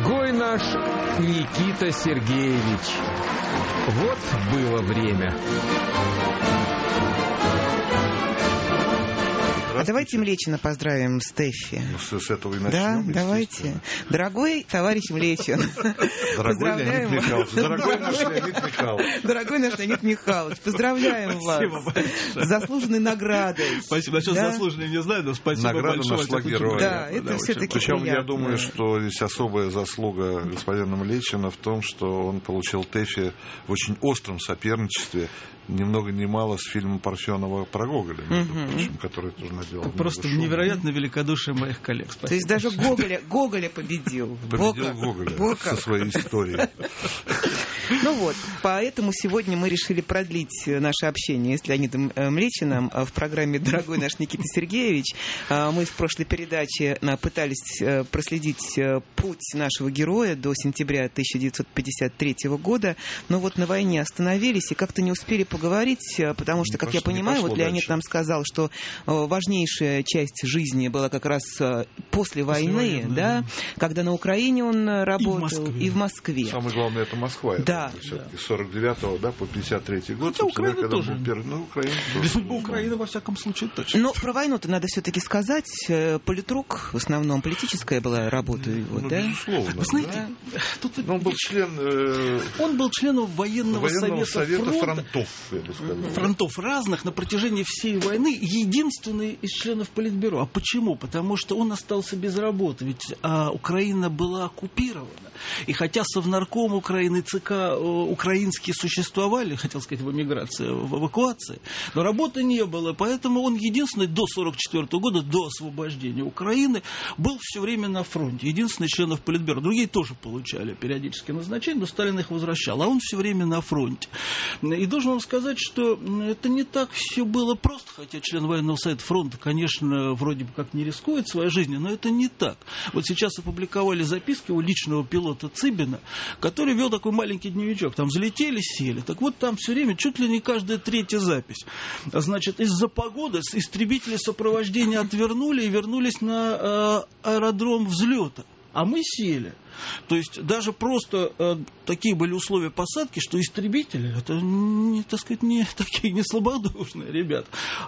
Дорогой наш Никита Сергеевич, вот было время. А давайте Млечин поздравим с Тэффи. С этого и начнем. Да, давайте. Дорогой товарищ Млечин. Дорогой Леонид Михайлович. Дорогой наш Леонид Михайлович. Дорогой наш Леонид Михайлович, поздравляем вас с заслуженной наградой. Спасибо. Насчет заслуженной не знаю, но спасибо Награда большое. нашла героя. Да, это все-таки Причем приятно. я думаю, что здесь особая заслуга господина Млечина в том, что он получил Тэффи в очень остром соперничестве, ни много ни мало, с фильмом Парфенова про Гоголя, между прочим, который тоже наделал. Просто невероятное великодушие моих коллег. Спасибо. То есть даже Гоголя победил. Победил Гоголя со своей историей. Ну вот, поэтому сегодня мы решили продлить наше общение с Леонидом Млечиным в программе «Дорогой наш Никита Сергеевич». Мы в прошлой передаче пытались проследить путь нашего героя до сентября 1953 года, но вот на войне остановились и как-то не успели поговорить, потому что, как я понимаю, вот Леонид нам сказал, что важнейшая часть жизни была как раз после войны, да, когда на Украине он работал и в Москве. Самое главное, это Москва. Да. С 49 по 53 год. Хотя Украина тоже. Без судьбы Украины, во всяком случае, точно. Но про войну-то надо все-таки сказать. Политрук, в основном, политическая была работа его, да? Безусловно. Вы знаете, тут он был членом военного совета фронтов, я бы сказал. Фронтов разных на протяжении всей войны. Единственный из членов Политбюро. А почему? Потому что он остался без работы. Ведь Украина была оккупирована. И хотя Совнарком Украины, ЦК украинские существовали, хотел сказать, в эмиграции, в эвакуации, но работы не было. Поэтому он единственный до 1944 года, до освобождения Украины, был все время на фронте. Единственный из членов Политбюро. Другие тоже получали периодические назначения, но Сталин их возвращал. А он все время на фронте. И должен вам сказать, что это не так все было просто, хотя член военного совета фронта, конечно, вроде бы как не рискует своей жизнью, но это не так. Вот сейчас опубликовали записки у личного пилота Цыбина, который вел такой маленький дневничок. Там взлетели, сели. Так вот, там все время чуть ли не каждая третья запись. Значит, из-за погоды истребители сопровождения отвернули и вернулись на аэродром взлета. А мы сели. То есть даже просто такие были условия посадки, что истребители, это, так сказать, не такие не слабодушные ребята,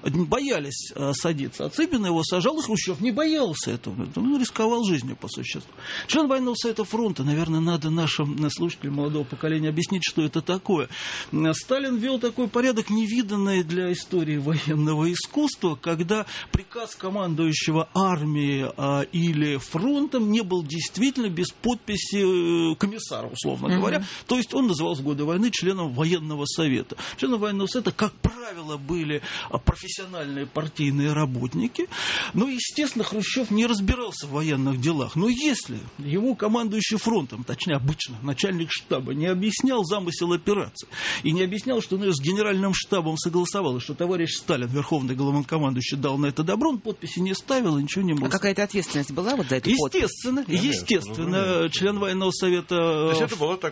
боялись садиться. А Цыбин его сажал, и Хрущев не боялся этого. Он рисковал жизнью по существу. Член военного совета фронта, наверное, надо нашим слушателям молодого поколения объяснить, что это такое. Сталин ввел такой порядок, невиданный для истории военного искусства, когда приказ командующего армией или фронтом не был действительно без подписи комиссара, условно говоря. То есть он назывался в годы войны членом военного совета. Членом военного совета, как правило, были профессиональные партийные работники. Но, естественно, Хрущев не разбирался в военных делах. Но если ему командующий фронтом, точнее, обычно начальник штаба, не объяснял замысел операции и не объяснял, что он ее с генеральным штабом согласовал, и что товарищ Сталин, верховный главнокомандующий, дал на это добро, он подписи не ставил и ничего не мог. А какая-то ответственность была вот за эту подпись? Естественно, член военного совета... То есть это было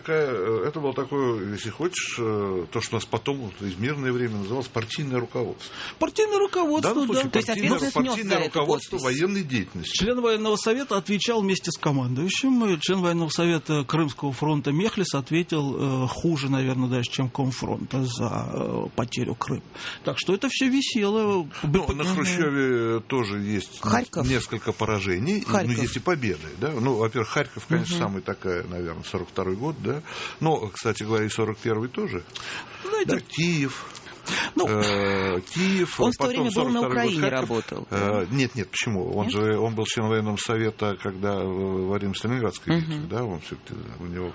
такое, если хочешь, то, что у нас потом в мирное время называлось партийное руководство. Партийное руководство, да. То есть ответственность нес за эту руководство подпись. военной деятельности. Член военного совета отвечал вместе с командующим. Член военного совета Крымского фронта Мехлис ответил хуже, наверное, даже, чем комфронта за потерю Крыма. Так что это все висело. На Хрущеве тоже есть несколько поражений, но есть и победы. Да? Ну, во-первых, Харьков, конечно, самый такая, наверное, 42-й год, да. Но, кстати говоря, и 41-й тоже. Да, Киев. Киев. Он в то время был на Украине, работал. Нет, почему? Он был членом военного совета, когда во время Сталинградской битвы, да, он все-таки у него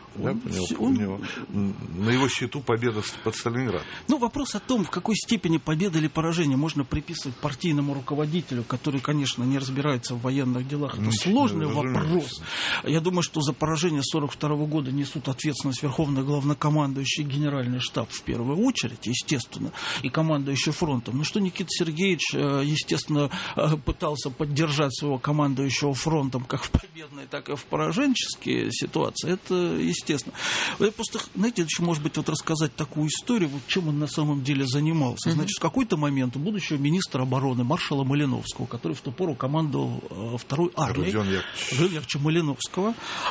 на его счету победа под Сталинградом. Вопрос о том, в какой степени победа или поражение можно приписывать партийному руководителю, который, конечно, не разбирается в военных делах, это сложный вопрос. Я думаю, что за поражение 1942 года несут ответственность верховный главнокомандующий и генеральный штаб в первую очередь, естественно. и командующий фронтом. Ну что Никита Сергеевич, естественно, пытался поддержать своего командующего фронтом как в победной, так и в пораженческие ситуации, это естественно. Я просто, знаете, еще, может быть, вот рассказать такую историю, вот чем он на самом деле занимался. Значит, в какой-то момент у будущего министра обороны маршала Малиновского, который в ту пору командовал второй армией, Родиона Малиновского,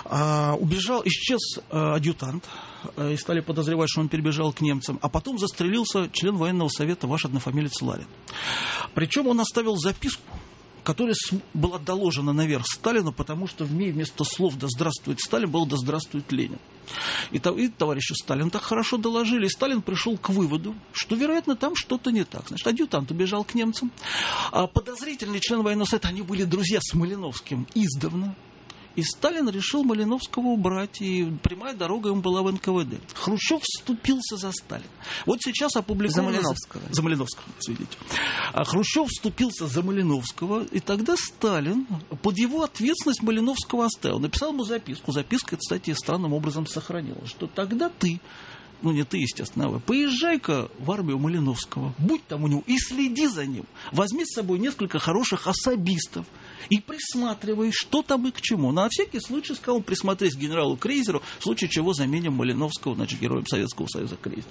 исчез адъютант, и стали подозревать, что он перебежал к немцам, а потом застрелился член военного совета, ваш однофамилец Ларин. Причем он оставил записку, которая была доложена наверх Сталину, потому что в ней вместо слов «Да здравствует Сталин» было «Да здравствует Ленин». И товарищу Сталину так хорошо доложили, и Сталин пришел к выводу, что, вероятно, там что-то не так. Значит, адъютант убежал к немцам, а подозрительный член военного совета, они были друзья с Малиновским издавна. И Сталин решил Малиновского убрать, и прямая дорога ему была в НКВД. Хрущев вступился за Сталина. Вот сейчас опубликовано... За Малиновского, извините. А Хрущев вступился за Малиновского, и тогда Сталин под его ответственность Малиновского оставил. Написал ему записку. Записка, кстати, странным образом сохранилась, что тогда ты, ну не ты, естественно, а поезжай-ка в армию Малиновского, будь там у него и следи за ним. Возьми с собой несколько хороших особистов и присматривай, что там и к чему. На всякий случай, сказал он, присмотрись к генералу Крейзеру, в случае чего заменим Малиновского, значит, героем Советского Союза Крейзера.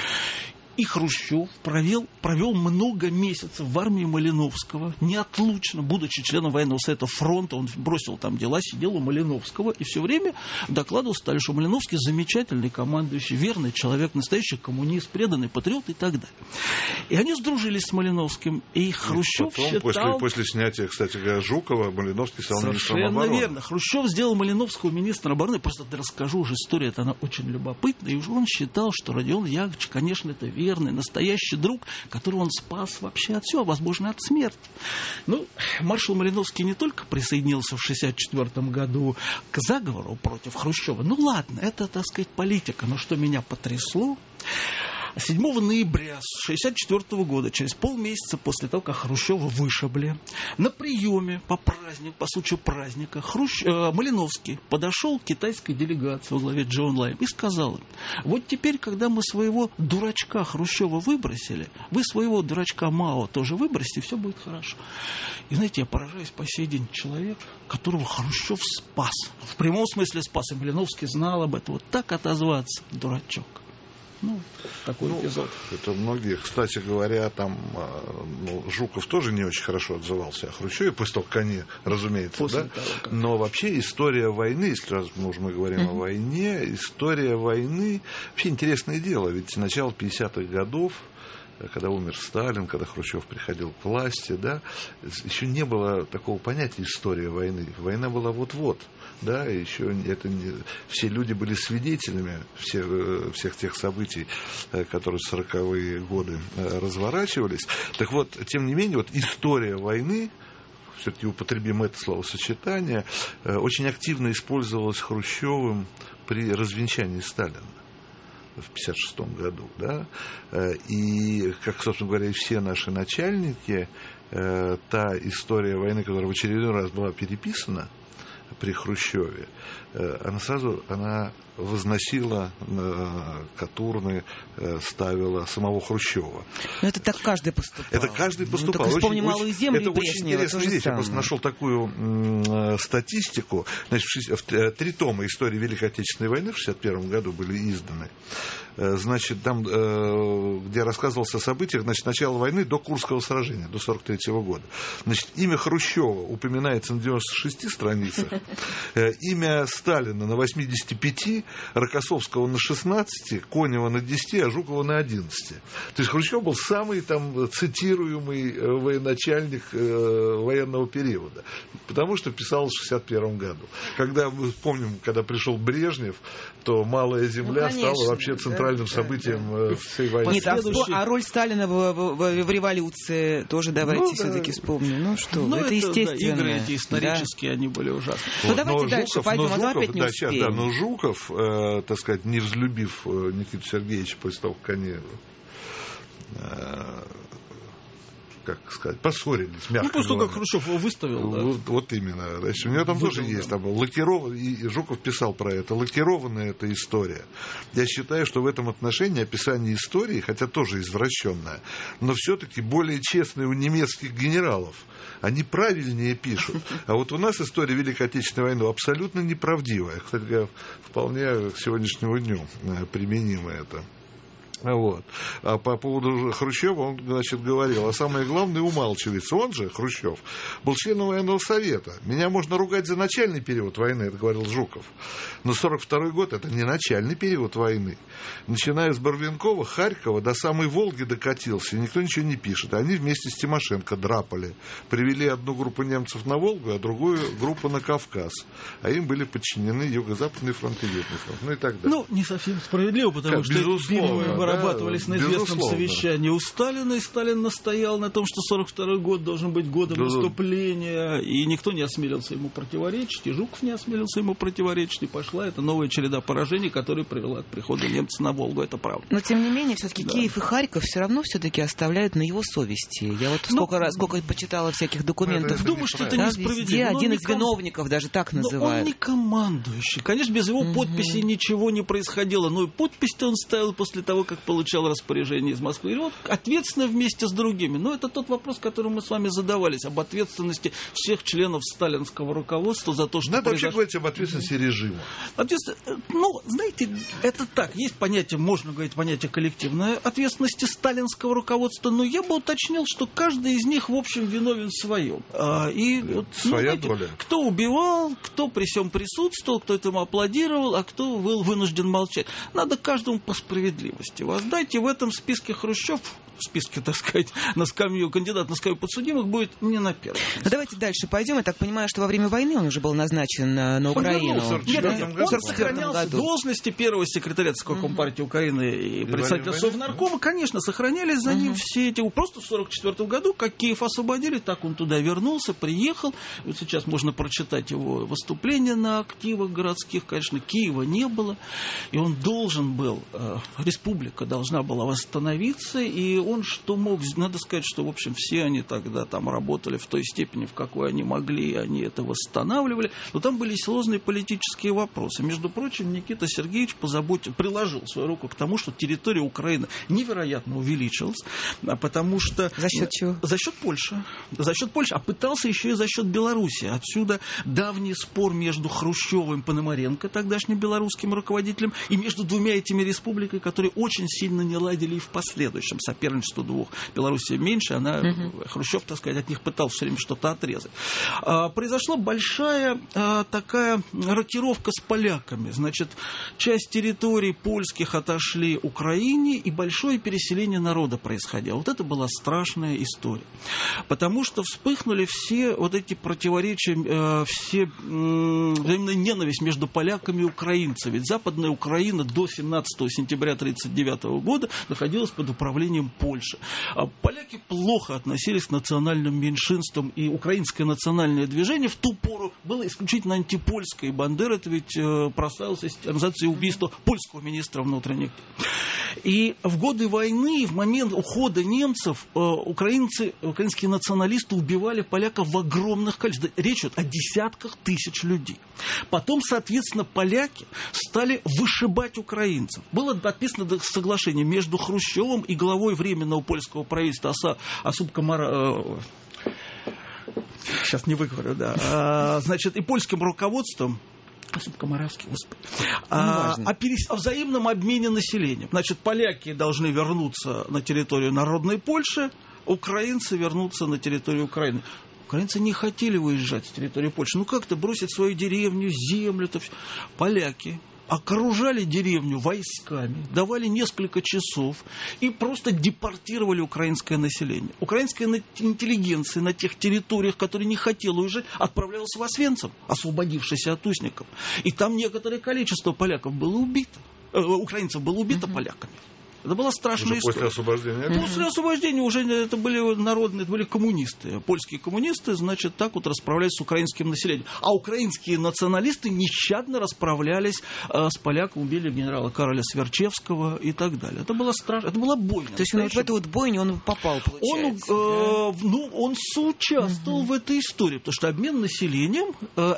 И Хрущев провел много месяцев в армии Малиновского, неотлучно, будучи членом военного совета фронта, он бросил там дела, сидел у Малиновского и все время докладывал Сталину, что Малиновский замечательный командующий, верный человек, настоящий коммунист, преданный патриот и так далее. И они сдружились с Малиновским, и Хрущев потом, считал... После снятия, кстати говоря, Жукова, Малиновский стал министром обороны. Совершенно верно. Хрущев сделал Малиновского министром обороны. Просто расскажу уже историю, это она очень любопытна. И уже он считал, что Родион Яковлевич, конечно, это верный, настоящий друг, которого он спас вообще от всего, а возможно, от смерти. Ну, маршал Малиновский не только присоединился в 1964 году к заговору против Хрущева. Ну, ладно, это, так сказать, политика. Но что меня потрясло... 7 ноября 1964 года, через полмесяца после того, как Хрущева вышибли, на приеме по случаю праздника Малиновский подошел к китайской делегации во главе Джон Лайм и сказал им: вот теперь, когда мы своего дурачка Хрущева выбросили, вы своего дурачка Мао тоже выбросите, и все будет хорошо. И знаете, я поражаюсь по сей день, человек, которого Хрущев спас. В прямом смысле спас, и Малиновский знал об этом. Вот так отозваться, дурачок. Ну, такой эпизод. Это многие, кстати говоря, там Жуков тоже не очень хорошо отзывался о Хрущеве, после того, как они, разумеется, да? Но вообще история войны, если мы говорим о войне, история войны, вообще интересное дело, ведь начало 50-х годов, когда умер Сталин, когда Хрущев приходил к власти, да, еще не было такого понятия история войны. Война была вот-вот. Да, еще это все люди были свидетелями всех тех событий, которые в 40-е годы разворачивались. Так вот, тем не менее, вот история войны, все-таки употребим это словосочетание, очень активно использовалась Хрущевым при развенчании Сталина в 1956 году. Да? И, как, собственно говоря, и все наши начальники, та история войны, которая в очередной раз была переписана при Хрущеве, она возносила Катурны, ставила самого Хрущева. Но это так каждый поступал. Это каждый поступал. Ну, вспомни «Малую землю» это очень интересная вещь. Я просто нашел такую статистику. Значит, 3 тома истории Великой Отечественной войны в 1961 году были изданы. Значит, там, где рассказывалось о событиях, значит, начала войны до Курского сражения, до 1943 года. Значит, имя Хрущева упоминается на 96 страницах, имя Сталина на 85, Рокоссовского на 16, Конева на 10, а Жукова на 11. То есть Хрущев был самый там цитируемый военачальник военного периода, потому что писал в 1961 году. Когда, мы помним, когда пришел Брежнев, то «Малая земля» стала вообще центральным событием всей войны. Нет, а роль Сталина в революции тоже давайте все-таки вспомним. Ну что, это естественно. Игры эти исторические, они были ужасны. Ну давайте дальше пойдем, а то опять не успеем. Но Жуков, так сказать, не взлюбив Никиту Сергеевича после того, как они как сказать, поссорились, мягко после того, говоря. как Хрущев его выставил. Вот именно. Значит, у него там тоже есть, там, лакированная, и Жуков писал про это, лакированная эта история. Я считаю, что в этом отношении описание истории, хотя тоже извращенное, но все-таки более честное у немецких генералов. Они правильнее пишут. А вот у нас история Великой Отечественной войны абсолютно неправдивая. Кстати говоря, вполне к сегодняшнему дню применимо это. Вот. А по поводу Хрущева он, значит, говорил, а самое главное, умалчивается. Он же, Хрущев, был членом военного совета. Меня можно ругать за начальный период войны, это говорил Жуков. Но 1942 год это не начальный период войны. Начиная с Барвинкова, Харькова, до самой Волги докатился, и никто ничего не пишет. Они вместе с Тимошенко драпали. Привели одну группу немцев на Волгу, а другую группу на Кавказ. А им были подчинены Юго-Западный фронт и Южный фронт. Ну и так далее. Ну, не совсем справедливо, потому что эти вырабатывались на известном совещании у Сталина, и Сталин настоял на том, что 1942 год должен быть годом наступления, и никто не осмелился ему противоречить, и Жуков не осмелился ему противоречить, и пошла эта новая череда поражений, которая привела к приходу немцев на Волгу, это правда. Но, тем не менее, все-таки Киев и Харьков все равно все-таки оставляют на его совести. Я вот сколько почитала всяких документов. Думаю, что это несправедливо. Один из виновников даже так называют. Он не командующий. Конечно, без его подписи ничего не происходило, но и подпись-то он ставил после того, как получал распоряжение из Москвы. И вот ответственно вместе с другими. Но это тот вопрос, который мы с вами задавались, об ответственности всех членов сталинского руководства за то, что надо вообще говорить об ответственности режима. Ну, знаете, это так. Есть понятие, можно говорить, понятие коллективной ответственности сталинского руководства, но я бы уточнил, что каждый из них, в общем, виновен в своем. Своя доля. Кто убивал, кто при всем присутствовал, кто этому аплодировал, а кто был вынужден молчать. Надо каждому по справедливости воздать, и в этом списке Хрущев, в списке, так сказать, на скамью кандидат на скамью подсудимых будет не на первом. Давайте дальше пойдем. Я так понимаю, что во время войны он уже был назначен на Украину. Он сохранялся в должности первого секретаря ЦК Компартии Украины и председателя Совнаркома. Конечно, сохранялись за ним все эти... Просто в 1944 году, как Киев освободили, так он туда вернулся, приехал. Вот сейчас можно прочитать его выступление на активах городских. Конечно, Киева не было. И он должен был... Республика должна была восстановиться, и он что мог... Надо сказать, что, в общем, все они тогда там работали в той степени, в какой они могли, и они это восстанавливали. Но там были сложные политические вопросы. Между прочим, Никита Сергеевич приложил свою руку к тому, что территория Украины невероятно увеличилась, потому что... За счет чего? За счет Польши. За счет Польши. А пытался еще и за счет Беларуси. Отсюда давний спор между Хрущевым и Пономаренко, тогдашним белорусским руководителем, и между двумя этими республиками, которые очень сильно не ладили и в последующем. Соперничество двух. Белоруссия меньше, Хрущев, так сказать, от них пытался все время что-то отрезать. Произошла большая такая рокировка с поляками. Значит, часть территорий польских отошли Украине, и большое переселение народа происходило. Вот это была страшная история. Потому что вспыхнули все вот эти противоречия, все взаимная ненависть между поляками и украинцами. Ведь Западная Украина до 17 сентября 1939 года находилась под управлением Польши. А поляки плохо относились к национальным меньшинствам, и украинское национальное движение в ту пору было исключительно антипольское. И Бандера это ведь прославился организацией убийства польского министра внутренних дел. И в годы войны, в момент ухода немцев, украинские националисты убивали поляков в огромных количествах. Речь идет о десятках тысяч людей. Потом, соответственно, поляки стали вышибать украинцев. Было подписано соглашение между Хрущевым и главой Временного польского правительства Осуп Комаровским. Сейчас не выговорю, да. Значит, и польским руководством Комаровский, господи. О взаимном обмене населением. Значит, поляки должны вернуться на территорию народной Польши, украинцы вернутся на территорию Украины. Украинцы не хотели выезжать с территории Польши. Ну как-то бросить свою деревню, землю-то все. Поляки окружали деревню войсками, давали несколько часов и просто депортировали украинское население. Украинская интеллигенция на тех территориях, которые не хотела уезжать, отправлялась в Освенцим, освободившись от узников. И там некоторое количество поляков было убито. Украинцев было убито поляками. Это была страшная история. После освобождения? После освобождения уже это были народные, это были коммунисты. Польские коммунисты, значит, так вот расправлялись с украинским населением. А украинские националисты нещадно расправлялись с поляком, убили генерала Кароля Сверчевского и так далее. Это было страшно, это была бойня. То есть вот в эту вот бойню он попал, получается? Он соучаствовал в этой истории, потому что обмен населением,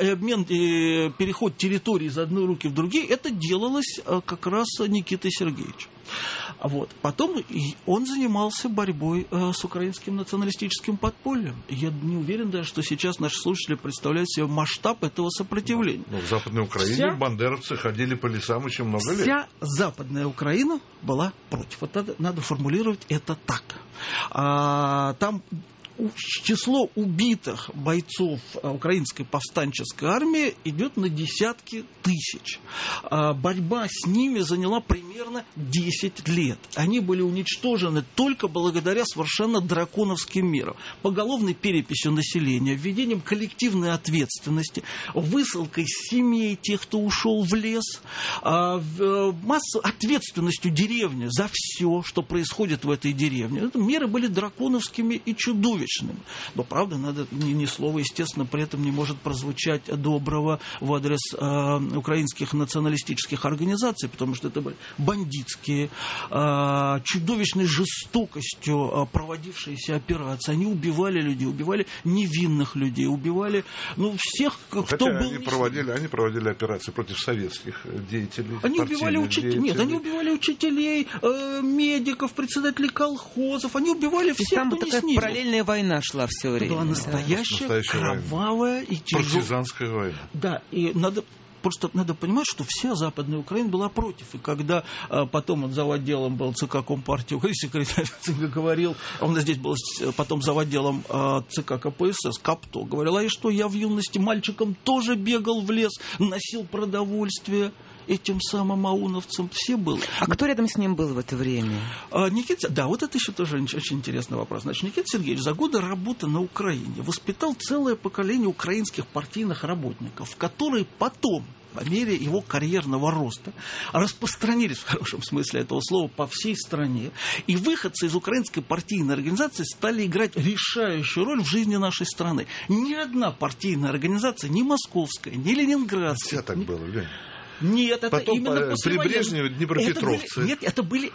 переход территории из одной руки в другие, это делалось как раз Никитой Сергеевичем. Вот. Потом он занимался борьбой с украинским националистическим подпольем. Я не уверен даже, что сейчас наши слушатели представляют себе масштаб этого сопротивления. Но в Западной Украине бандеровцы ходили по лесам еще много лет. Вся Западная Украина была против. Вот надо формулировать это так. Там число убитых бойцов украинской повстанческой армии идет на десятки тысяч. Борьба с ними заняла примерно 10 лет. Они были уничтожены только благодаря совершенно драконовским мерам. Поголовной переписью населения, введением коллективной ответственности, высылкой семей тех, кто ушел в лес, массовой ответственностью деревни за все, что происходит в этой деревне. Это меры были драконовскими и чудовищными. Но, правда, ни слова, естественно, при этом не может прозвучать доброго в адрес украинских националистических организаций, потому что это были бандитские, чудовищной жестокостью проводившиеся операции. Они убивали людей, убивали невинных людей, убивали всех, кто был... Они проводили операции против советских деятелей. Они убивали учителей, медиков, председателей колхозов. Они убивали всех, кто не снизил. Параллельная война шла все время. Это была настоящая кровавая и тяжелая. Партизанская война. Да, и надо понимать, что вся Западная Украина была против. И когда потом заводделом был ЦК Компартии Украины, секретарь ЦК говорил, он здесь был потом заводделом ЦК КПСС, Капто, говорил, и что я в юности мальчиком тоже бегал в лес, носил продовольствие. Этим самым ауновцам все было. А кто рядом с ним был в это время? Вот это еще тоже очень интересный вопрос. Значит, Никита Сергеевич за годы работы на Украине воспитал целое поколение украинских партийных работников, которые потом, по мере его карьерного роста, распространились, в хорошем смысле этого слова, по всей стране. И выходцы из украинской партийной организации стали играть решающую роль в жизни нашей страны. Ни одна партийная организация, ни московская, ни ленинградская... Все так было, Лень. Нет, это потом, именно при Брежневе днепропетровцы. Это были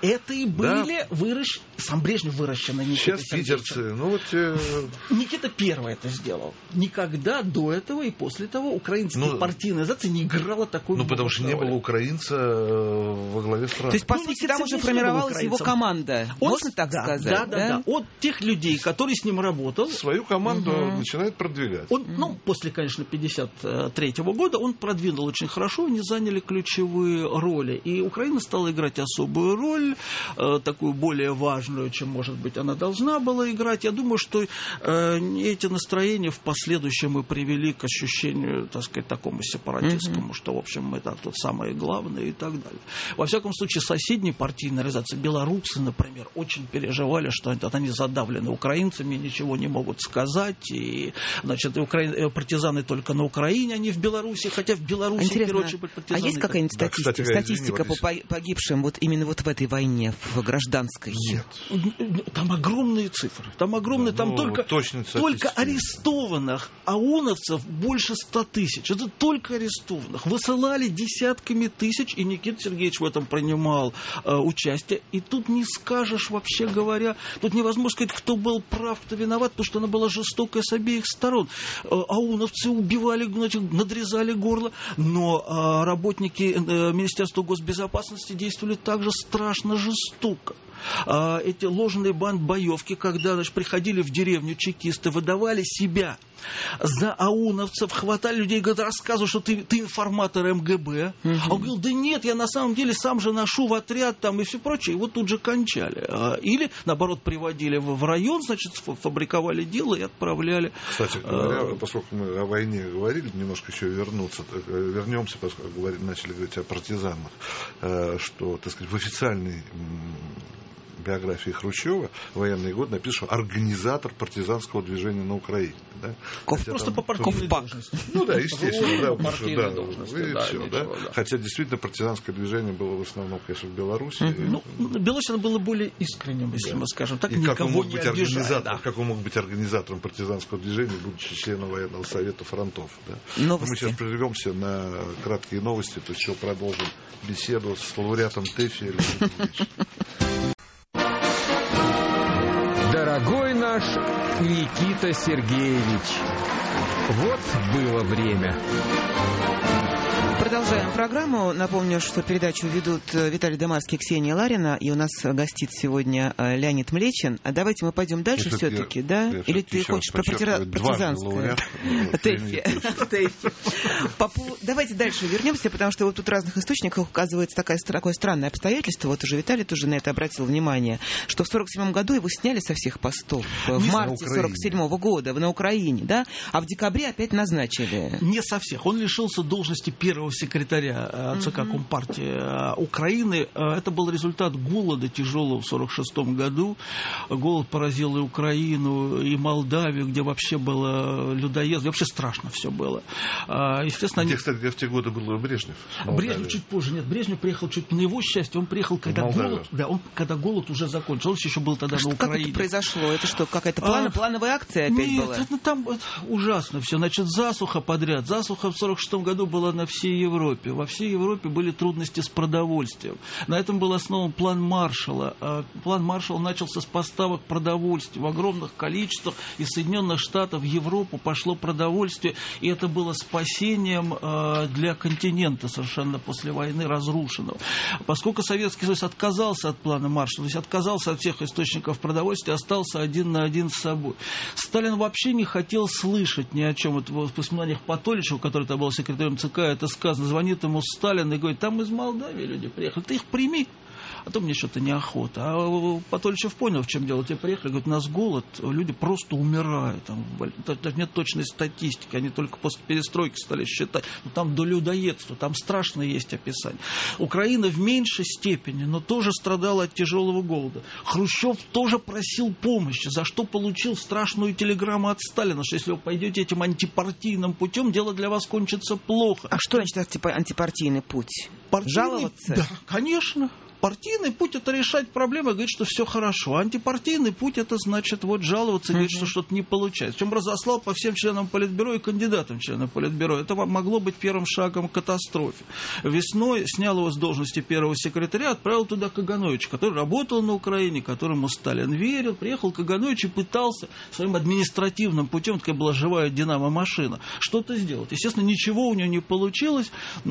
сам Брежнев выращенный Никита Сергеевич. Сейчас питерцы. Никита первый это сделал. Никогда до этого и после того украинская партийная организация не играла такой роль. Потому что не было украинца во главе страны. То есть, по сути, там уже формировалась его команда. Можно так сказать? Да. От тех людей, которые с ним работал. Свою команду начинает продвигать. После, конечно, 1953 года он продвинул очень хорошо, они заняли ключевые роли. И Украина стала играть особую роль, такую более важную, чем, может быть, она должна была играть. Я думаю, что эти настроения в последующем и привели к ощущению, так сказать, такому сепаратистскому, что, в общем, это тут самое главное и так далее. Во всяком случае, соседние партийные организации, белорусы, например, очень переживали, что они задавлены украинцами, ничего не могут сказать. И, значит, партизаны только на Украине, а не в Беларуси, хотя в Беларуси, в первую очередь, партизаны. А есть какая-нибудь статистика по погибшим вот именно вот в этой войне, в гражданской? Нет. Там огромные цифры. Там только арестованных ауновцев больше 100 тысяч. Это только арестованных. Высылали десятками тысяч, и Никита Сергеевич в этом принимал участие. И тут не скажешь, вообще говоря, тут невозможно сказать, кто был прав, кто виноват, потому что она была жестокая с обеих сторон. Ауновцы убивали, надрезали горло, но работники Министерства госбезопасности действовали также страшно жестоко. Эти ложные бандбоевки, когда приходили в деревню чекисты, выдавали себя за ауновцев, хватали людей, говорят, рассказывай, что ты информатор МГБ. А он говорил, да нет, я на самом деле сам же ношу в отряд там и все прочее. И вот тут же кончали. Или, наоборот, приводили в район, значит, фабриковали дело и отправляли. Кстати говоря, поскольку мы о войне говорили, немножко еще вернемся, поскольку начали говорить о партизанах, что, так сказать, в официальной биографии Хрущева, военный год, напишет, что организатор партизанского движения на Украине. Да? Просто по партийной должности. Ну да, естественно. Да, Хотя действительно партизанское движение было в основном, конечно, в Беларуси. Беларусь было более искренним, если мы скажем так, и никого не обижая. Как он мог быть организатором партизанского движения, будучи членом военного совета фронтов. Да? Мы сейчас прервемся на краткие новости, то есть еще продолжим беседу с лауреатом ТЭФИ. Дорогой наш Никита Сергеевич, вот было время. Продолжаем программу. Напомню, что передачу ведут Виталий Домарский и Ксения Ларина. И у нас гостит сегодня Леонид Млечин. А давайте мы пойдем дальше все-таки, да? Или ты хочешь про партизанское? ТЭФИ. Давайте дальше вернемся, потому что вот тут в разных источниках указывается такое странное обстоятельство. Вот уже Виталий тоже на это обратил внимание, что в 1947 году его сняли со всех постов. В марте 1947 года на Украине, да? А в декабре опять назначили. Не со всех. Он лишился должности первого секретаря ЦК Компартии Украины. Это был результат голода тяжелого в 1946 году. Голод поразил и Украину, и Молдавию, где вообще было людоедство. Вообще страшно все было. Естественно, где в те годы был Брежнев? Брежнев чуть позже. Нет, Брежнев приехал чуть на его счастье. Он приехал, когда голод уже закончился. Он еще был тогда на Украине. Как это произошло? Это что, какая-то плановая акция опять была? Нет, там ужасно все. Значит, засуха подряд. Засуха в 1946 году была на всей Европе. Во всей Европе были трудности с продовольствием. На этом был основан план Маршалла. План Маршалла начался с поставок продовольствия в огромных количествах. Из Соединенных Штатов в Европу пошло продовольствие. И это было спасением для континента совершенно после войны разрушенного. Поскольку Советский Союз отказался от плана Маршалла, то есть отказался от всех источников продовольствия, остался один на один с собой. Сталин вообще не хотел слышать ни о чем. Вот в воспоминаниях Патоличева, который тогда был секретарем ЦК, это сказано. Звонит ему Сталин и говорит, там из Молдавии люди приехали, ты их прими. А то мне что-то неохота. А Патольчев понял, в чем дело. Те приехали, говорят, у нас голод, люди просто умирают. Там нет точной статистики, они только после перестройки стали считать. Но там до людоедства, там страшно есть описание. Украина в меньшей степени, но тоже страдала от тяжелого голода. Хрущев тоже просил помощи, за что получил страшную телеграмму от Сталина, что если вы пойдете этим антипартийным путем, дело для вас кончится плохо. А что значит антипартийный путь? Жаловаться? Да, конечно. Партийный путь – это решать проблемы, говорить, что все хорошо. Антипартийный путь – это значит вот жаловаться, говорить, что что-то не получается. Причем разослал по всем членам Политбюро и кандидатам в члены Политбюро. Это могло быть первым шагом к катастрофе. Весной снял его с должности первого секретаря, отправил туда Кагановича, который работал на Украине, которому Сталин верил. Приехал Каганович и пытался своим административным путем, такая была живая динамо-машина, что-то сделать. Естественно, ничего у него не получилось.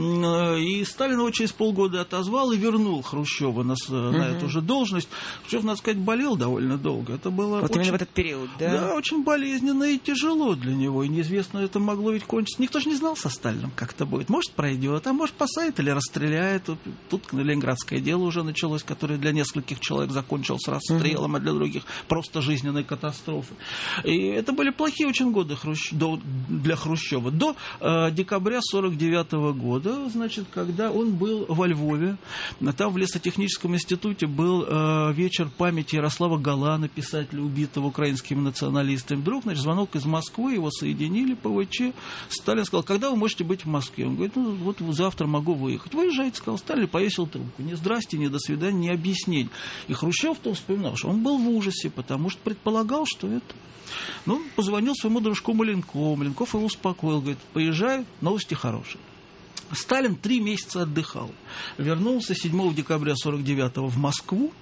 И Сталин его через полгода отозвал и вернул Хрущева на эту же должность. Хрущев, надо сказать, болел довольно долго. Это было вот именно в этот период, да? Да, очень болезненно и тяжело для него. И неизвестно, это могло ведь кончиться. Никто же не знал со Сталином, как это будет. Может, пройдет, а может, посадит или расстреляет. Тут ленинградское дело уже началось, которое для нескольких человек закончилось расстрелом, а для других просто жизненной катастрофой. И это были плохие очень годы для Хрущева. До декабря 1949 года, значит, когда он был во Львове, там в лесотехническом институте был вечер памяти Ярослава Галана, писателя, убитого украинскими националистами. Вдруг, значит, звонок из Москвы, его соединили по ВЧ. Сталин сказал, когда вы можете быть в Москве? Он говорит, ну вот завтра могу выехать. Выезжайте, сказал Сталин, повесил трубку. Ни здрасте, ни до свидания, ни объяснений. И Хрущев-то вспоминал, что он был в ужасе, потому что предполагал, что это... Ну, позвонил своему дружку Маленкову. Маленков его успокоил, говорит, поезжай, новости хорошие. Сталин 3 месяца отдыхал. Вернулся 7 декабря 1949 в Москву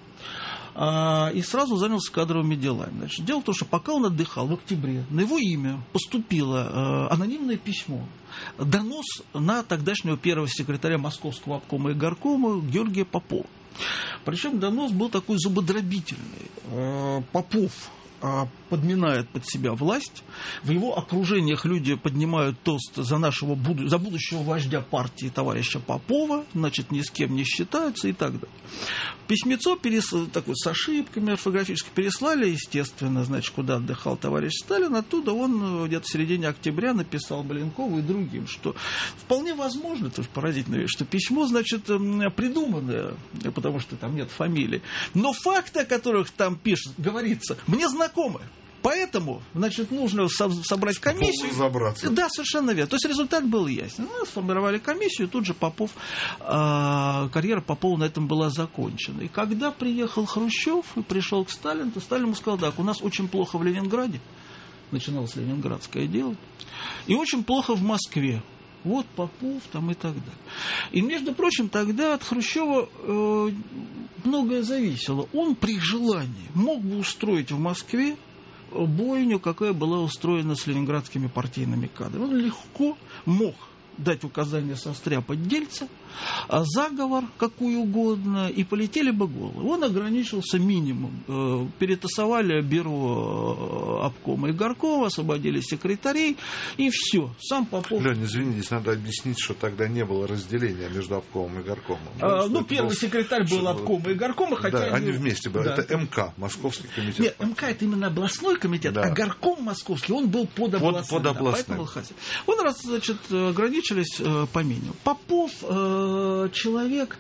и сразу занялся кадровыми делами. Значит, дело в том, что пока он отдыхал в октябре, на его имя поступило анонимное письмо. Донос на тогдашнего первого секретаря Московского обкома и горкома Георгия Попова. Причем донос был такой зубодробительный. Попов подминает под себя власть. В его окружениях люди поднимают тост за будущего вождя партии товарища Попова, значит, ни с кем не считаются и так далее. Письмецо такое с ошибками орфографически переслали, естественно, значит, куда отдыхал товарищ Сталин. Оттуда он где-то в середине октября написал Маленкову и другим, что вполне возможно, это же поразительно, что письмо, значит, придуманное, потому что там нет фамилии, но факты, о которых там говорится, мне знакомы. Поэтому, значит, нужно собрать комиссию. Разобраться. Да, совершенно верно. То есть результат был ясен. Мы сформировали комиссию, и тут же карьера Попова на этом была закончена. И когда приехал Хрущев и пришел к Сталину, то Сталин ему сказал: так, у нас очень плохо в Ленинграде, начиналось ленинградское дело, и очень плохо в Москве. Вот Попов там и так далее. И, между прочим, тогда от Хрущева многое зависело. Он при желании мог бы устроить в Москве бойню, какая была устроена с ленинградскими партийными кадрами. Он легко мог дать указание состряпать дельца, заговор какой угодно, и полетели бы головы. Он ограничился минимум. Перетасовали бюро обкома и горкома, освободили секретарей, и все. Сам Попов... Лёнь, извини, здесь надо объяснить, что тогда не было разделения между обкомом и горкомом. Первый секретарь был обкома и горкома, хотя... Да, они вместе были. Да. Это МК, Московский комитет. Нет, МК это именно областной комитет, да. А горком московский, он был под областным. Под областным. Да, он, значит, ограничился по минимуму. Попов человек,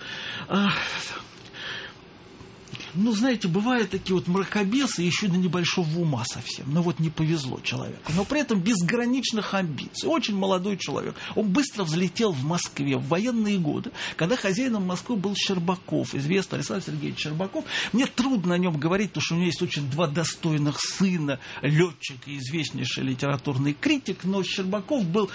ну, знаете, бывают такие вот мракобесы, еще до небольшого ума совсем. Ну, вот не повезло человеку. Но при этом безграничных амбиций. Очень молодой человек. Он быстро взлетел в Москве в военные годы, когда хозяином Москвы был Щербаков, известный Александр Сергеевич Щербаков. Мне трудно о нем говорить, потому что у него есть очень два достойных сына, летчик и известнейший литературный критик, но Щербаков был,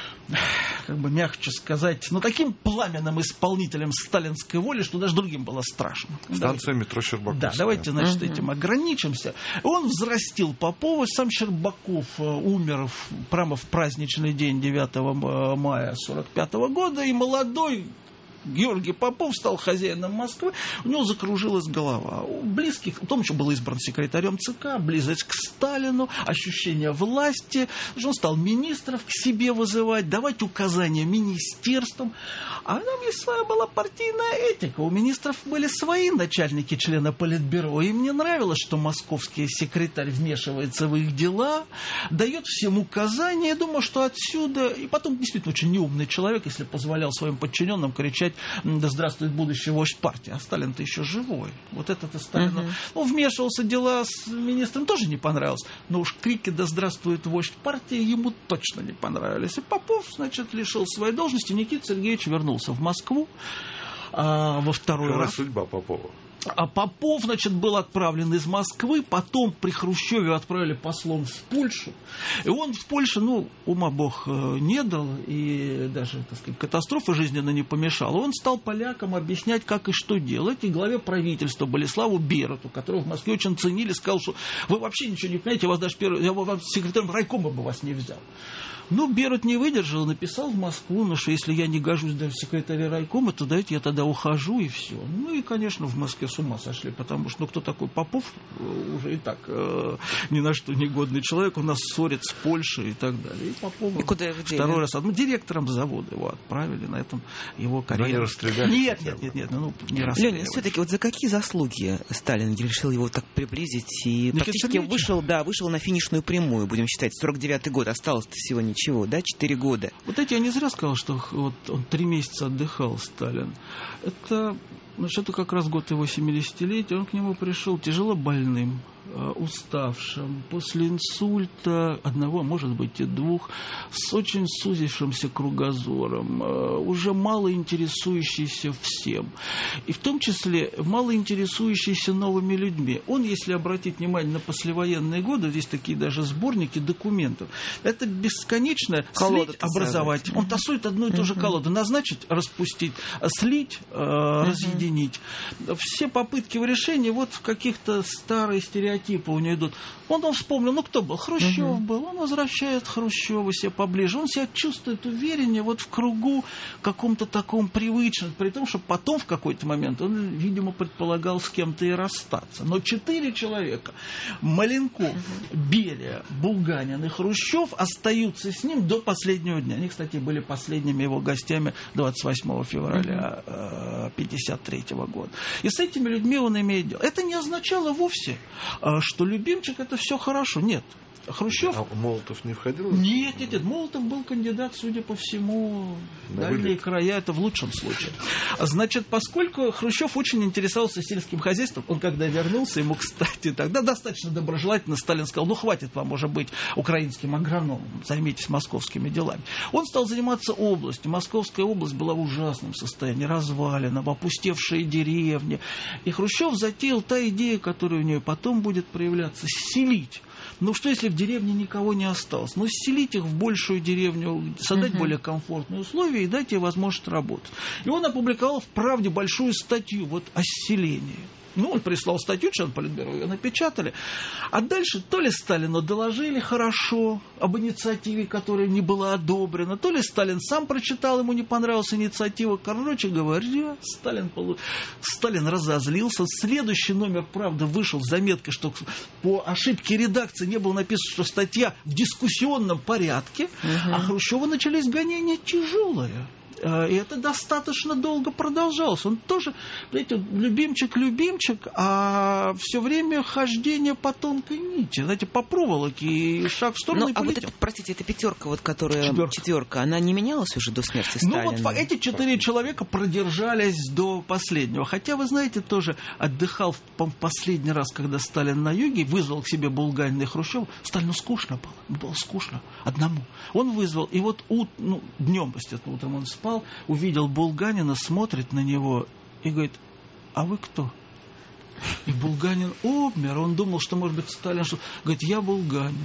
как бы мягче сказать, но таким пламенным исполнителем сталинской воли, что даже другим было страшно. Станция метро Щербаков. Да, давайте, значит, этим ограничимся. Он взрастил Попова, сам Щербаков умер прямо в праздничный день 9 мая 1945 года, и молодой Георгий Попов стал хозяином Москвы, у него закружилась голова. Близких, в том, что был избран секретарем ЦК, близость к Сталину, ощущение власти, он стал министров к себе вызывать, давать указания министерствам. А там есть своя была партийная этика. У министров были свои начальники, члены Политбюро. И мне нравилось, что московский секретарь вмешивается в их дела, дает всем указания. Я думаю, что отсюда... И потом действительно очень неумный человек, если позволял своим подчиненным кричать: да здравствует будущий вождь партии. А Сталин-то еще живой. Вот этот Сталин... вмешивался в дела с министром, тоже не понравилось. Но уж крики «да здравствует вождь партии» ему точно не понравились. И Попов, значит, лишил своей должности. Никита Сергеевич вернулся в Москву во второй раз. Судьба Попова. А Попов, значит, был отправлен из Москвы, потом при Хрущеве отправили послом в Польшу. И он в Польше, ума бог не дал, и даже, так сказать, катастрофа жизненно не помешала. Он стал полякам объяснять, как и что делать. И главе правительства Болеславу Бероту, которого в Москве очень ценили, сказал, что вы вообще ничего не понимаете, я вам секретарем райкома бы вас не взял. Берот не выдержал, написал в Москву, что если я не гожусь даже в секретаре райкома, то давайте я тогда ухожу, и все. И, конечно, в Москве с ума сошли, потому что, кто такой Попов, уже и так ни на что негодный человек, у нас ссорит с Польшей и так далее. И Попова куда его дели? Второй раз, директором завода его отправили, на этом его карьеру. Нет, не расстреляли. Леня, все-таки вот за какие заслуги Сталин решил его так приблизить и практически вышел на финишную прямую, будем считать, 49-й год, осталось всего ничего, 4 года. Вот эти я не зря сказал, что вот он 3 месяца отдыхал, Сталин. Это как раз год его 70-летия. Он к нему пришел тяжело больным, уставшим, после инсульта одного, может быть и 2, с очень сузившимся кругозором, уже мало интересующийся всем. И в том числе мало интересующийся новыми людьми. Он, если обратить внимание на послевоенные годы, здесь такие даже сборники документов, это бесконечно слить, образовать. Он тасует одну и ту же колоду. Назначить, распустить, слить, разъединить. Все попытки в решении вот в каких-то старые стереотипы у него идут. Он вспомнил, кто был? Хрущев был. Он возвращает Хрущева себе поближе. Он себя чувствует увереннее в кругу каком-то таком привычном, при том, что потом в какой-то момент он, видимо, предполагал с кем-то и расстаться. Но 4 человека, Маленков, Берия, Булганин и Хрущев, остаются с ним до последнего дня. Они, кстати, были последними его гостями 28 февраля 1953 года. И с этими людьми он имеет дело. Это не означало вовсе, что Любимчик — это все хорошо. Нет. Хрущев... А Молотов не входил? Нет. Молотов был кандидат, судя по всему, в дальние края, это в лучшем случае. Значит, поскольку Хрущев очень интересовался сельским хозяйством, он когда вернулся, ему, кстати, тогда достаточно доброжелательно Сталин сказал, хватит вам уже быть украинским агрономом, займитесь московскими делами. Он стал заниматься областью. Московская область была в ужасном состоянии, развалена, опустевшие деревни. И Хрущев затеял та идея, которая у нее потом будет проявляться, селить. Что если в деревне никого не осталось? Селить их в большую деревню, создать более комфортные условия и дать ей возможность работать. И он опубликовал в «Правде» большую статью о селении. Он прислал статью, член Политбюро, ее напечатали. А дальше то ли Сталину доложили хорошо об инициативе, которая не была одобрена, то ли Сталин сам прочитал, ему не понравилась инициатива. Короче говоря, Сталин разозлился. Следующий номер «Правды» вышел с заметкой, что по ошибке редакции не было написано, что статья в дискуссионном порядке, а Хрущева начались гонения тяжелые. И это достаточно долго продолжалось. Он тоже, знаете, любимчик, а все время хождение по тонкой нити, знаете, по проволоке и шаг в сторону. Простите, эта пятерка, которая четверка, она не менялась уже до смерти Сталина? Эти 4 человека продержались до последнего. Хотя, вы знаете, тоже отдыхал в последний раз, когда Сталин на юге, вызвал к себе Булганина и Хрущева. Сталину скучно было. Было скучно одному. Он вызвал, и днем, естественно, утром он спал, увидел Булганина, смотрит на него и говорит: а вы кто? И Булганин обмер, он думал, что, может быть, Сталин... Говорит: я Булганин.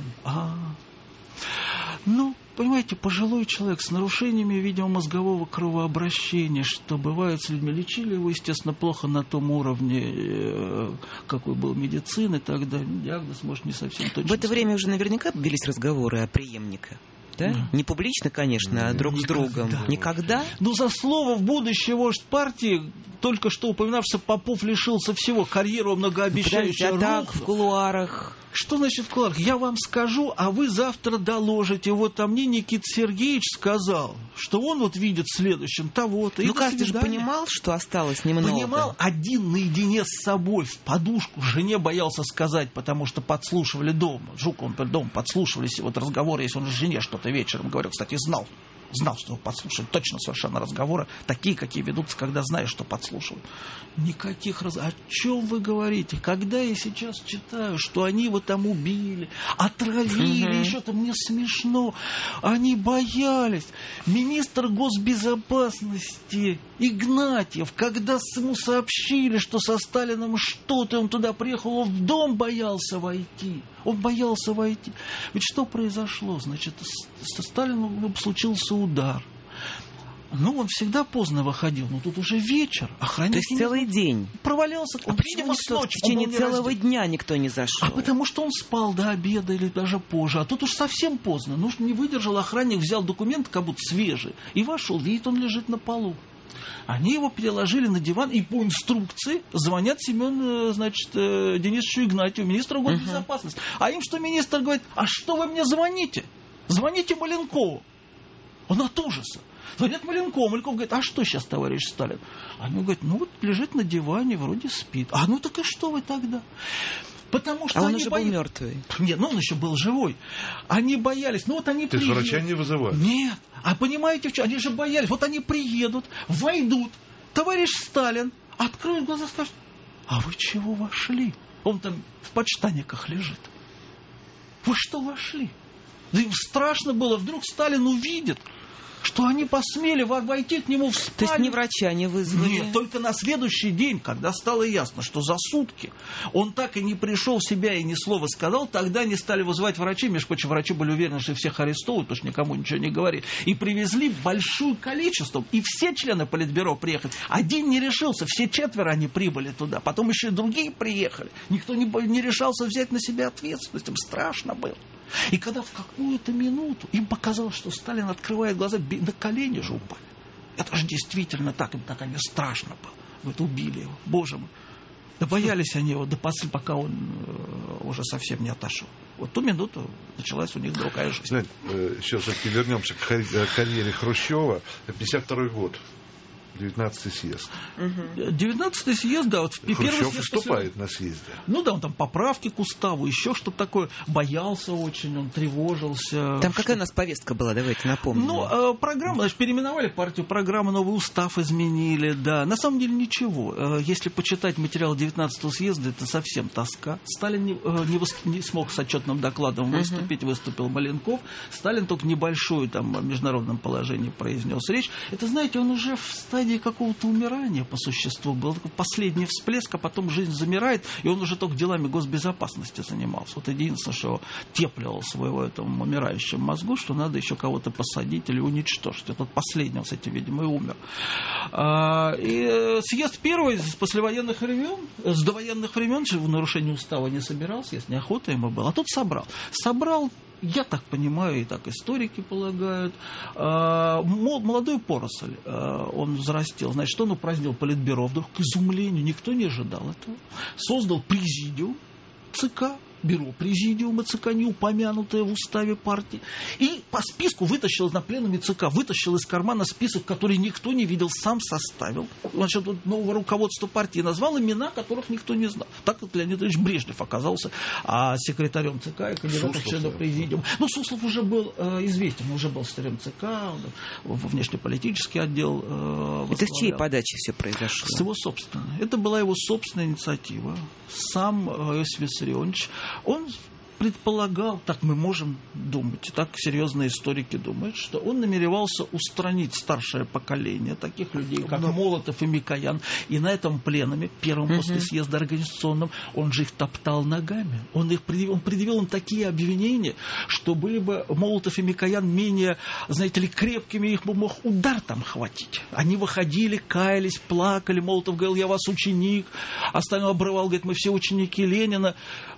Понимаете, пожилой человек с нарушениями, видимо, мозгового кровообращения, что бывает с людьми. Лечили его, естественно, плохо на том уровне, какой был медицины тогда. Диагноз, может, не совсем точно. В это время уже наверняка велись разговоры о преемнике. Да? Не публично, конечно, а друг с другом. Никогда? За слово в будущее вождь партии, только что упоминавшийся Попов, лишился всего. Карьеру многообещающая рухнула. Так, в кулуарах. Что значит в кулуарах? Я вам скажу, а вы завтра доложите. А мне Никита Сергеевич сказал, что он видит в следующем того-то. Каждый же понимал, что осталось немного. Понимал, один наедине с собой, в подушку. Жене боялся сказать, потому что подслушивали дома. Жуков, дома подслушивали разговоры, если он с жене что-то вечером говорил. Кстати, знал, что подслушивают точно совершенно разговоры, такие, какие ведутся, когда знаешь, что подслушивают. Никаких разговоров. О чем вы говорите? Когда я сейчас читаю, что они его там убили, отравили, еще там, мне смешно. Они боялись. Министр госбезопасности Игнатьев, когда ему сообщили, что со Сталиным что-то, он туда приехал, он в дом боялся войти. Он боялся войти. Ведь что произошло? Значит, со Сталиным случился удар. Он всегда поздно выходил, но тут уже вечер. То есть целый день? Провалялся. Почему в течение целого дня никто не зашел? Потому что он спал до обеда или даже позже. А тут уж совсем поздно. Не выдержал, охранник взял документ, как будто свежий, и вошел. Видит, он лежит на полу. Они его переложили на диван и по инструкции звонят Денисовичу Игнатьеву, министру госбезопасности. А им что министр говорит: а что вы мне звоните? Звоните Маленкову. Он от ужаса. Звонят Маленкову. Маленков говорит: а что сейчас, товарищ Сталин? Они говорят: лежит на диване, вроде спит. Так и что вы тогда? Потому что он уже был мертвый. Нет, он еще был живой. Они боялись. Они приедут. Ты же врача не вызывали? Нет. А понимаете, в чем? Они же боялись. Они приедут, войдут. Товарищ Сталин откроет глаза и скажет: а вы чего вошли? Он там в подштанниках лежит. Вы что вошли? Да им страшно было. Вдруг Сталин увидит. что они посмели войти к нему в спальню. То есть ни врача не вызвали? Нет, только на следующий день, когда стало ясно, что за сутки он так и не пришел в себя и ни слова сказал, тогда они стали вызывать врачей. Между прочим, врачи были уверены, что всех арестовывают, потому что никому ничего не говорили. И привезли большое количество. И все члены Политбюро приехали. Один не решился, все 4 они прибыли туда. Потом еще и другие приехали. Никто не решался взять на себя ответственность. Им страшно было. И когда в какую-то минуту им показалось, что Сталин открывает глаза, на колени же упали. Это же действительно так, им так страшно было. Вот убили его, боже мой. Да боялись они его пока он уже совсем не отошел. Вот ту минуту началась у них другая жизнь. Знаете, сейчас все-таки вернемся к карьере Хрущева. 52-й год. 19-й съезд. 19-й съезд, да. Вот Хрущев выступает на съезде. Ну да, он там поправки к уставу, еще что-то такое. Боялся очень, он тревожился. Там какая у нас повестка была, давайте напомним. Ну, программа, значит, переименовали партию, программу, новый устав изменили, да. На самом деле ничего. Если почитать материал 19-го съезда, это совсем тоска. Сталин не смог с отчетным докладом выступить, выступил Маленков. Сталин только небольшую там в международном положении произнес речь. Это, знаете, он уже в стадии какого-то умирания по существу был. Такой последний всплеск, а потом жизнь замирает, и он уже только делами госбезопасности занимался. Вот единственное, что теплил своего этому умирающему мозгу, что надо еще кого-то посадить или уничтожить. Это последний, с этим, видимо, и умер. И съезд первый с послевоенных времен, с довоенных времен, в нарушении устава не собирался, если неохота ему было, а тут собрал. Собрал, я так понимаю, и так историки полагают, молодую поросль он взрастил. Значит, он упразднил Политбюро, вдруг к изумлению, никто не ожидал этого. Создал президиум ЦК, бюро президиума ЦК, не упомянутое в уставе партии. И по списку вытащил на пленуме ЦК, вытащил из кармана список, который никто не видел, сам составил. Значит, нового руководства партии назвал имена, которых никто не знал. Так как Леонид Ильич Брежнев оказался секретарем ЦК и кандидатом в члены президиума. Ну, Суслов уже был известен, он уже был секретарем ЦК, во внешнеполитический отдел возглавлял. Это с чьей подачи все произошло? С его собственной. Это была его собственная инициатива. Сам Иосиф Виссарионович, он предполагал, так мы можем думать, так серьезные историки думают, что он намеревался устранить старшее поколение таких людей, как Молотов и Микоян, и на этом пленуме, первом после съезда организационном, он же их топтал ногами. Он предъявил им такие обвинения, что были бы Молотов и Микоян менее, знаете ли, крепкими, их бы мог удар там хватить. Они выходили, каялись, плакали. Молотов говорил: я вас ученик. Остальной обрывал, говорит: мы все ученики Ленина.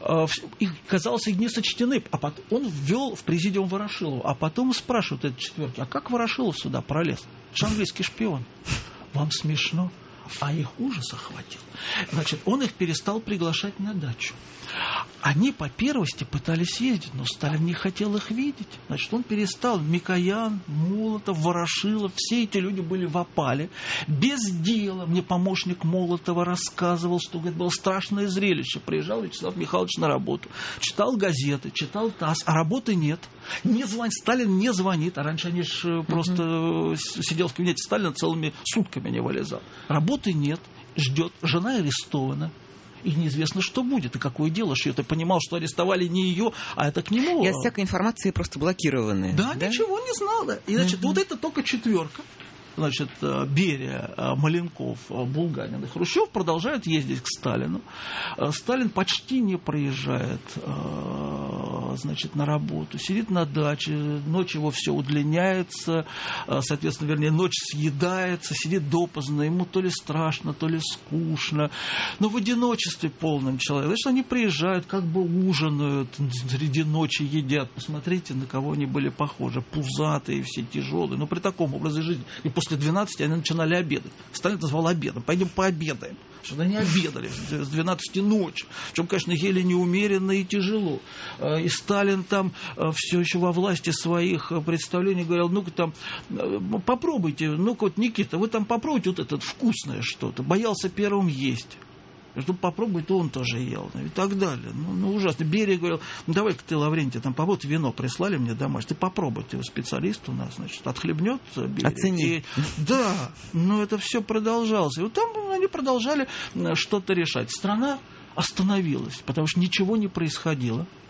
И казалось, их не сочтены. А потом он ввел в президиум Ворошилова. А потом спрашивают этот четверки: а как Ворошилов сюда пролез? Это же английский шпион. Вам смешно? А их ужас охватил. Значит, он их перестал приглашать на дачу. Они по первости пытались ездить, но Сталин не хотел их видеть. Значит, он перестал. Микоян, Молотов, Ворошилов, все эти люди были в опале, без дела. Мне помощник Молотова рассказывал, что, говорит, было страшное зрелище. Приезжал Вячеслав Михайлович на работу, читал газеты, читал ТАСС, а работы нет. Сталин не звонит, а раньше они же просто сидел в кабинете Сталина целыми сутками не вылезал. Работы нет, ждет, жена арестована. И неизвестно, что будет, и какое дело шьет. И понимал, что арестовали не ее, а это к нему. И от всякой информации просто блокированы. Да, ничего не знал. И, значит, вот это только четверка. Значит, Берия, Маленков, Булганин и Хрущев продолжают ездить к Сталину. Сталин почти не проезжает, значит, на работу. Сидит на даче, ночь его все удлиняется, соответственно, вернее, ночь съедается, сидит допоздно, ему то ли страшно, то ли скучно. Но в одиночестве полном человек. Значит, они приезжают, как бы ужинают, среди ночи едят. Посмотрите, на кого они были похожи. Пузатые, все тяжелые. Но при таком образе жизни. И после 12 они начинали обедать. Сталин назвал обедом. Пойдем пообедаем. Что-то они обедали с 12 ночи. Причем, конечно, ели неумеренно и тяжело. И Сталин там все еще во власти своих представлений говорил: ну-ка там, попробуйте, ну-ка вот, Никита, вы там попробуйте вот это вкусное что-то. Боялся первым есть. Чтобы попробовать, то он тоже ел. И так далее. Ну ужасно. Берия говорил: ну, давай-ка ты, Лаврентий, там попробуй, вино прислали мне домой. Ты попробуй, ты специалист у нас, значит, отхлебнет Берия. Оцени. Да, но это все продолжалось. И вот там они продолжали что-то решать. Страна остановилась, потому что ничего не происходило.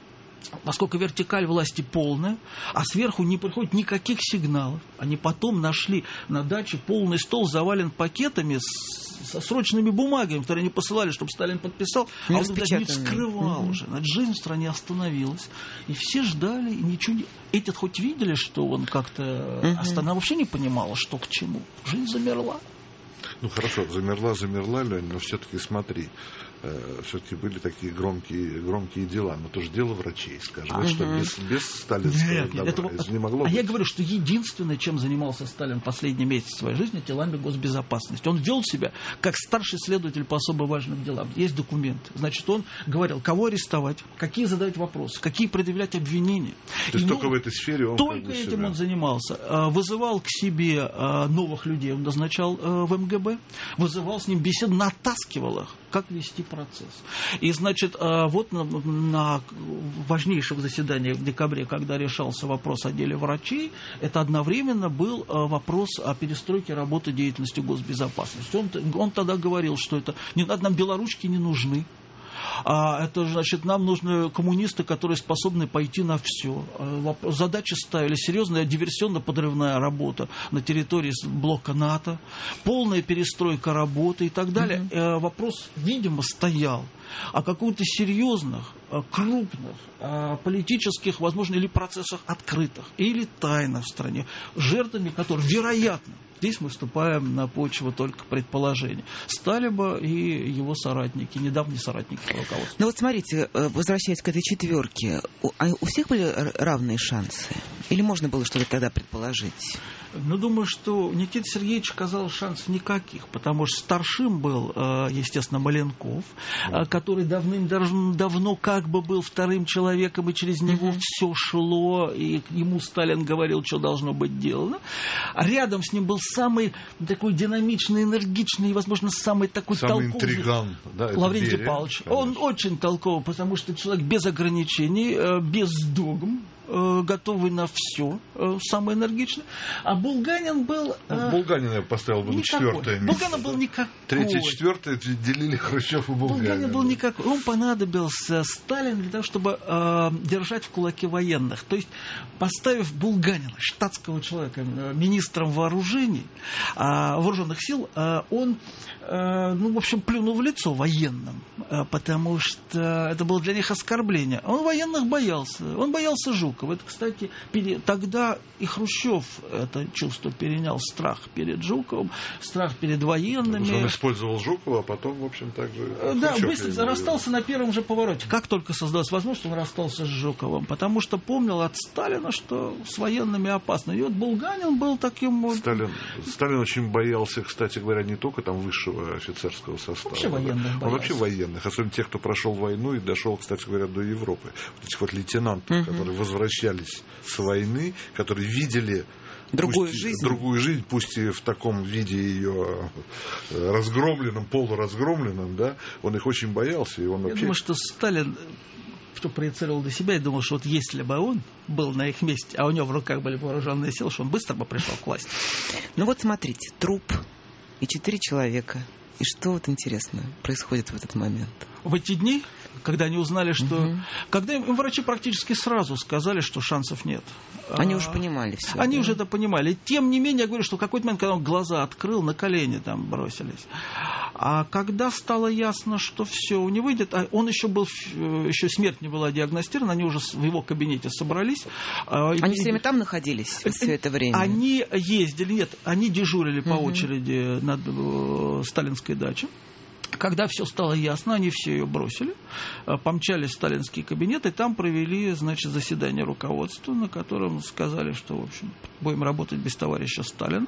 поскольку вертикаль власти полная, а сверху не приходит никаких сигналов. Они потом нашли на даче полный стол, завален пакетами со срочными бумагами, которые они посылали, чтобы Сталин подписал, а он даже не вскрывал уже. Жизнь в стране остановилась. И все ждали, и ничего не... Эти хоть видели, что он как-то остановил, вообще не понимала, что к чему. Жизнь замерла. Ну хорошо, замерла, Лёнь, но все-таки смотри. Все-таки были такие громкие дела. Но это же дело врачей, скажем, что без сталинского добра это не могло быть. Я говорю, что единственное, чем занимался Сталин последний месяц своей жизни, делами госбезопасности. Он вел себя как старший следователь по особо важным делам. Есть документы. Значит, он говорил, кого арестовать, какие задать вопросы, какие предъявлять обвинения. То есть только в этой сфере он только этим он занимался. Вызывал к себе новых людей, он назначал в МГБ, вызывал с ним беседу, натаскивал их, как вести процесс. И, значит, вот на важнейшем заседании в декабре, когда решался вопрос о деле врачей, это одновременно был вопрос о перестройке работы деятельности госбезопасности. Он тогда говорил, что это не надо, нам белоручки не нужны. Это значит, нам нужны коммунисты, которые способны пойти на все. Задачи ставили серьезная диверсионно-подрывная работа на территории блока НАТО, полная перестройка работы и так далее. Вопрос, видимо, стоял о каких-то серьезных, крупных политических, возможно, или процессах открытых, или тайных в стране, жертвами которых, вероятно, здесь мы вступаем на почву только предположений, стали бы и его соратники, недавние соратники руководства. Ну вот смотрите, возвращаясь к этой четверке, у всех были равные шансы? Или можно было что-то тогда предположить? Ну, думаю, что у Никиты Сергеевича казалось шансов никаких, потому что старшим был, естественно, Маленков, который давным-давно как бы был вторым человеком, и через него все шло, и ему Сталин говорил, что должно быть сделано. Рядом с ним был самый такой динамичный, энергичный, и, возможно, самый такой толковый интриган, да, Лаврентий Павлович. Он очень толковый, потому что человек без ограничений, без догм, готовый на все, самый энергичный. А Булганин был... Булганина я поставил бы на четвертое место. Булганин был никакой. Третье, четвертое делили Хрущев и Булганин. Булганин был никакой. Он понадобился Сталину для того, чтобы держать в кулаке военных. То есть, поставив Булганина, штатского человека, министром вооружений, вооруженных сил, он, в общем, плюнул в лицо военным, потому что это было для них оскорбление. Он военных боялся. Он боялся Жукова. Это, кстати, тогда и Хрущев это чувство перенял, страх перед Жуковым, страх перед военными. Он использовал Жукова, а потом, в общем, так же... Да, быстро расстался на первом же повороте. Как только создалась возможность, он расстался с Жуковым, потому что помнил от Сталина, что с военными опасно. И вот Булганин был таким... Сталин очень боялся, кстати говоря, не только там высшего офицерского состава. Вообще военных боялся. Вообще военных, особенно тех, кто прошел войну и дошел, кстати говоря, до Европы. Вот этих вот лейтенантов, которые возвращались с войны, которые видели другую жизнь, пусть и в таком виде ее разгромленном, полуразгромленном, да, он их очень боялся. И он вообще... Я думаю, что Сталин, что проецировал до себя, и думал, что вот если бы он был на их месте, а у него в руках были вооруженные силы, что он быстро бы пришел к власти. Ну вот смотрите, труп и 4 человека. И что вот интересно происходит в этот момент? В эти дни, когда они узнали, что... Когда им врачи практически сразу сказали, что шансов нет. Они уже понимали все. Они уже это понимали. Тем не менее, я говорю, что в какой-то момент, когда он глаза открыл, на колени там бросились. А когда стало ясно, что все, не выйдет, а он еще был, еще смерть не была диагностирована, они уже в его кабинете собрались. Они все время там находились все это время? Они ездили, нет, они дежурили по очереди над сталинской дачей. Когда все стало ясно, они все ее бросили, помчались в сталинский кабинет, и там провели, значит, заседание руководства, на котором сказали, что, в общем, будем работать без товарища Сталина.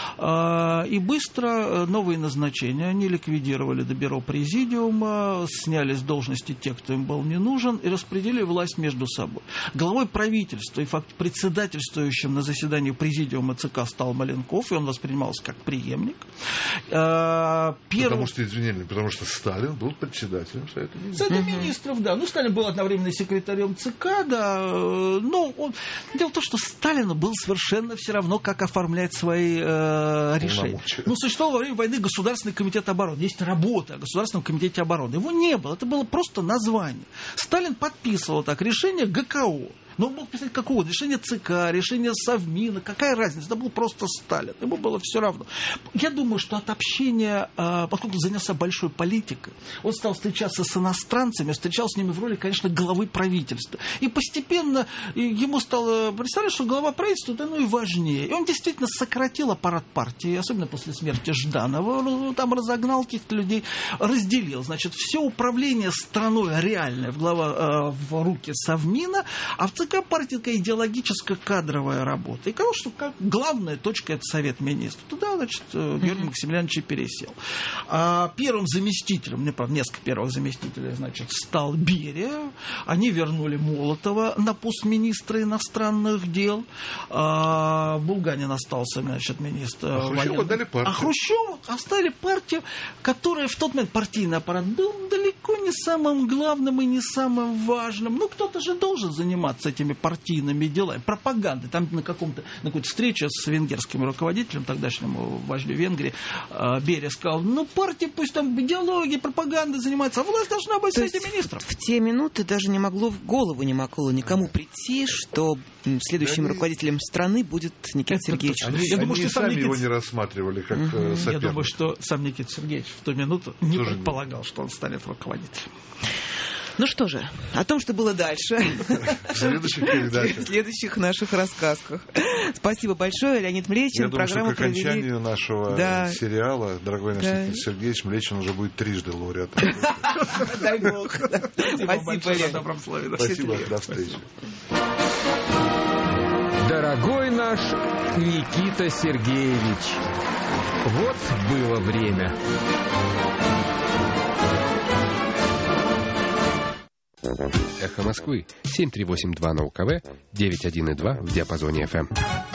И быстро новые назначения. Они ликвидировали до бюро президиума, сняли с должности тех, кто им был не нужен, и распределили власть между собой. Главой правительства и председательствующим на заседании президиума ЦК стал Маленков, и он воспринимался как преемник. Потому что, извини, потому что Сталин был председателем Совета Министров. Совета Министров, да. Ну, Сталин был одновременно секретарем ЦК, да. Но дело в том, что Сталину было совершенно все равно, как оформлять свои решения. Ну, существовал во время войны Государственный комитет обороны. Есть работа о Государственном комитете обороны. Его не было. Это было просто название. Сталин подписывал так решение ГКО. Но он мог писать какого? Решение ЦК, решение Совмина, какая разница? Это был просто Сталин. Ему было все равно. Я думаю, что от общения, поскольку занялся большой политикой, он стал встречаться с иностранцами, встречался с ними в роли, конечно, главы правительства. И постепенно ему стало представлять, что глава правительства, да, ну и важнее. И он действительно сократил аппарат партии, особенно после смерти Жданова. Там разогнал каких-то людей, разделил. Значит, все управление страной реальное в руки Совмина, а в ЦК партия такая идеологическая кадровая работа. И казалось, что как главная точка — это Совет Министров. Туда, значит, Георгий Максимилианович пересел. А первым заместителем, мне, правда, несколько первых заместителей, значит, стал Берия. Они вернули Молотова на пост министра иностранных дел. Булганин остался, значит, министром военных. А Хрущеву оставили партию, которая в тот момент, партийный аппарат, был далеко не самым главным и не самым важным. Ну, кто-то же должен заниматься этими партийными делами, пропагандой. Там на какой-то встрече с венгерским руководителем, тогдашнему вождю Венгрии, Берия сказал, ну, партия пусть там идеологией, пропагандой занимается, а власть должна быть среди министров. В те минуты даже в голову не могло никому прийти, что следующим руководителем страны будет Никита Сергеевич. Они сами его не рассматривали как соперника. Я думаю, что сам Никита Сергеевич в ту минуту не предполагал, что он станет руководителем. Ну что же, о том, что было дальше, в следующих наших рассказках. Спасибо большое, Леонид Млечин. Я думаю, что к окончанию нашего сериала, дорогой наш Никита Сергеевич, Млечин уже будет трижды лауреатом. Дай бог. Спасибо, Леонид. Спасибо, до встречи. Дорогой наш Никита Сергеевич, вот было время. Эхо Москвы, 738-2 на УКВ, 91,2 в диапазоне FM.